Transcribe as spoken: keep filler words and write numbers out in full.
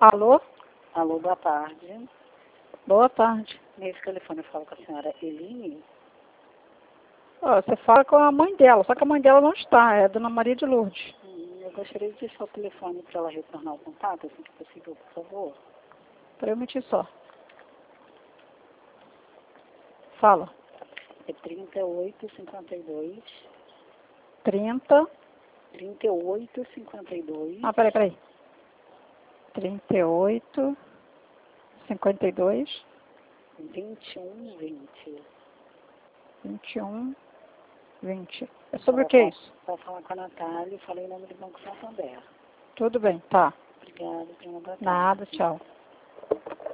Alô? Alô, boa tarde. Boa tarde. Nesse telefone eu falo com a senhora Eline. Ó, você fala com a mãe dela, só que a mãe dela não está, é a Dona Maria de Lourdes. Hum, Eu gostaria de deixar o telefone para ela retornar o contato, assim que possível, por favor. Para eu mentir só. Fala. É trinta e oito, cinquenta e dois. trinta. trinta e oito, cinquenta e dois. Ah, peraí, peraí. trinta e oito, cinquenta e dois, vinte e um, vinte. vinte e um, vinte. É sobre o que isso? Para falar com a Natália, eu falei em nome do Banco Santander. Tudo bem, tá. Obrigada, tenha uma boa tarde. Nada, tchau.